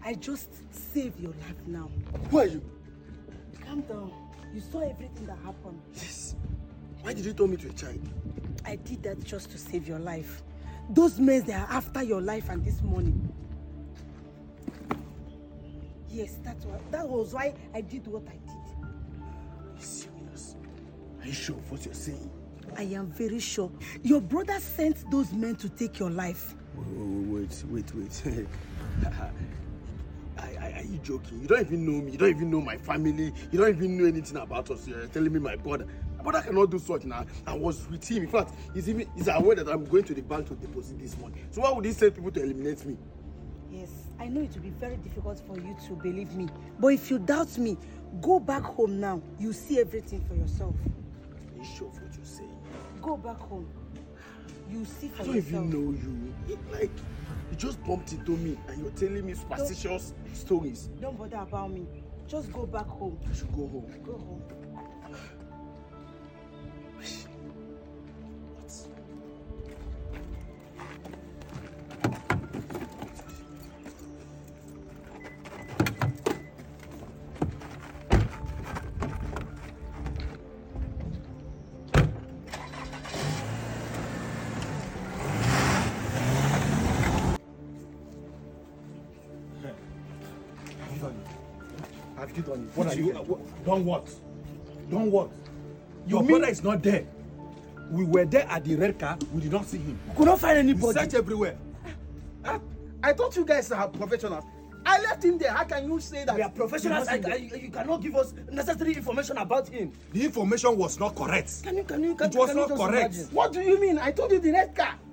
I just saved your life now. Who are you? Calm down. You saw everything that happened. Yes. Why did you tell me to a child? I did that just to save your life. Those men, they are after your life and this money. Yes, that was why I did what I did. Are you serious? Are you sure of what you're saying? I am very sure. Your brother sent those men to take your life. Wait. Are you joking? You don't even know me. You don't even know my family. You don't even know anything about us. You're telling me my brother. My brother cannot do such now. I was with him. In fact, he's aware that I'm going to the bank to deposit this money. So why would he send people to eliminate me? Yes, I know it will be very difficult for you to believe me. But if you doubt me, go back home now. You see everything for yourself. Are you sure of what you're saying? Go back home. You see for yourself. I don't even know you. You just bumped into me and you're telling me superstitious stories. Don't bother about me. Just go back home. I should go home. Go home. I've hit on you. What are you? Don't what? Your brother is not there. We were there at the red car. We did not see him. We could not find anybody. We searched everywhere. I thought you guys are professionals. I left him there. How can you say that? We are professionals. You cannot give us necessary information about him. The information was not correct. Can you it was not correct. Imagine? What do you mean? I told you the red car.